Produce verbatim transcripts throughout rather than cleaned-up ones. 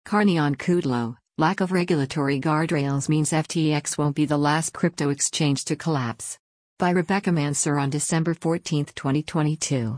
Carney on Kudlow: lack of regulatory guardrails means F T X won't be the last crypto exchange to collapse. By Rebecca Mansour on December fourteenth, twenty twenty-two.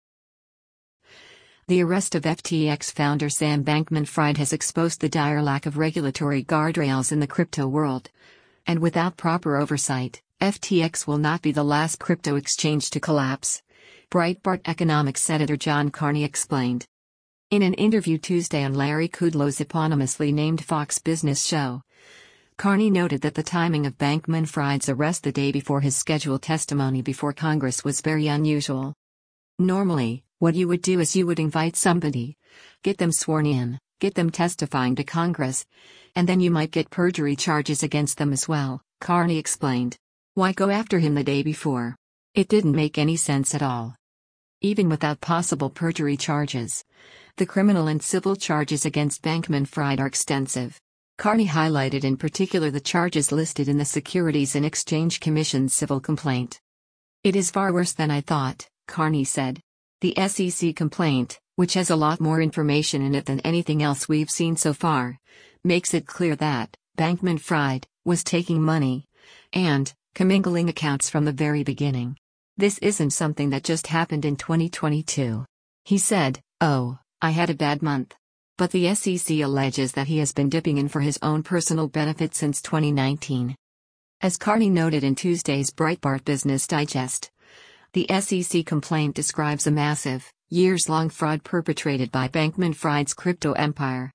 The arrest of F T X founder Sam Bankman-Fried has exposed the dire lack of regulatory guardrails in the crypto world. And without proper oversight, F T X will not be the last crypto exchange to collapse, Breitbart economics editor John Carney explained. In an interview Tuesday on Larry Kudlow's eponymously named Fox Business show, Carney noted that the timing of Bankman-Fried's arrest the day before his scheduled testimony before Congress was very unusual. Normally, what you would do is you would invite somebody, get them sworn in, get them testifying to Congress, and then you might get perjury charges against them as well, Carney explained. Why go after him the day before? It didn't make any sense at all. Even without possible perjury charges, the criminal and civil charges against Bankman-Fried are extensive. Carney highlighted in particular the charges listed in the Securities and Exchange Commission's civil complaint. It is far worse than I thought, Carney said. The S E C complaint, which has a lot more information in it than anything else we've seen so far, makes it clear that Bankman-Fried was taking money and commingling accounts from the very beginning. This isn't something that just happened in twenty twenty-two. He said, "Oh, I had a bad month." But the S E C alleges that he has been dipping in for his own personal benefit since twenty nineteen. As Carney noted in Tuesday's Breitbart Business Digest, the S E C complaint describes a massive, years-long fraud perpetrated by Bankman-Fried's crypto empire.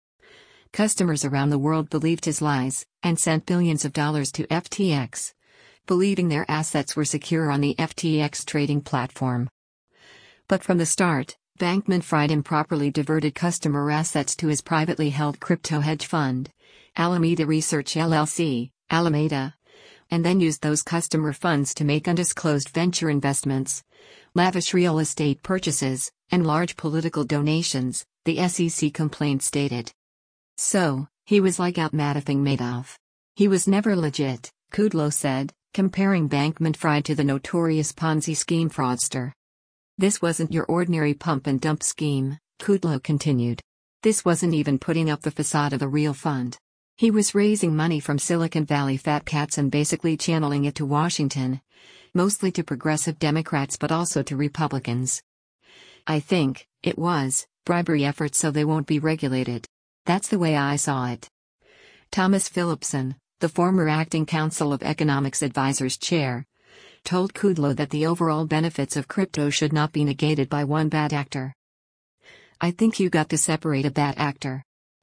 Customers around the world believed his lies, and sent billions of dollars to F T X, believing their assets were secure on the F T X trading platform. But from the start, Bankman-Fried improperly diverted customer assets to his privately held crypto hedge fund, Alameda Research L L C, Alameda, and then used those customer funds to make undisclosed venture investments, lavish real estate purchases, and large political donations, the S E C complaint stated. So, he was like out Madoffing Madoff. He was never legit, Kudlow said, comparing Bankman-Fried to the notorious Ponzi scheme fraudster. This wasn't your ordinary pump and dump scheme, Kudlow continued. This wasn't even putting up the facade of a real fund. He was raising money from Silicon Valley fat cats and basically channeling it to Washington, mostly to progressive Democrats but also to Republicans. I think it was bribery efforts so they won't be regulated. That's the way I saw it. Thomas Phillipson, the former acting Council of Economics Advisors chair, told Kudlow that the overall benefits of crypto should not be negated by one bad actor. I think you got to separate a bad actor.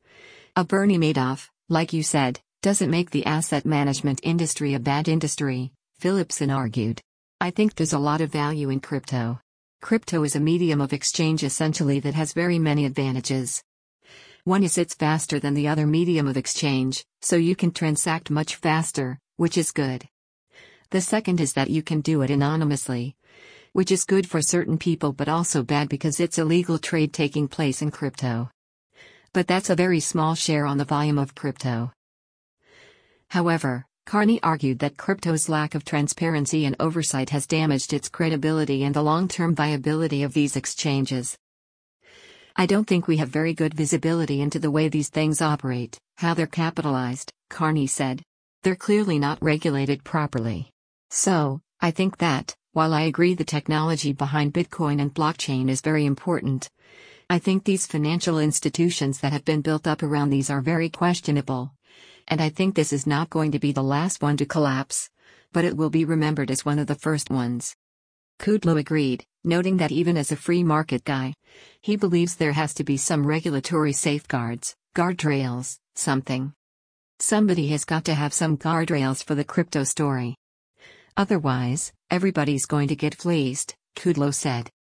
A Bernie Madoff, like you said, doesn't make the asset management industry a bad industry, Phillipson argued. I think there's a lot of value in crypto. Crypto is a medium of exchange essentially that has very many advantages. One is it's faster than the other medium of exchange, so you can transact much faster, which is good. The second is that you can do it anonymously, which is good for certain people but also bad because it's illegal trade taking place in crypto. But that's a very small share on the volume of crypto. However, Carney argued that crypto's lack of transparency and oversight has damaged its credibility and the long-term viability of these exchanges. I don't think we have very good visibility into the way these things operate, how they're capitalized, Carney said. They're clearly not regulated properly. So, I think that, while I agree the technology behind Bitcoin and blockchain is very important, I think these financial institutions that have been built up around these are very questionable. And I think this is not going to be the last one to collapse, but it will be remembered as one of the first ones. Kudlow agreed, noting that even as a free market guy, he believes there has to be some regulatory safeguards, guardrails, something. Somebody has got to have some guardrails for the crypto story. Otherwise, everybody's going to get fleeced, Kudlow said.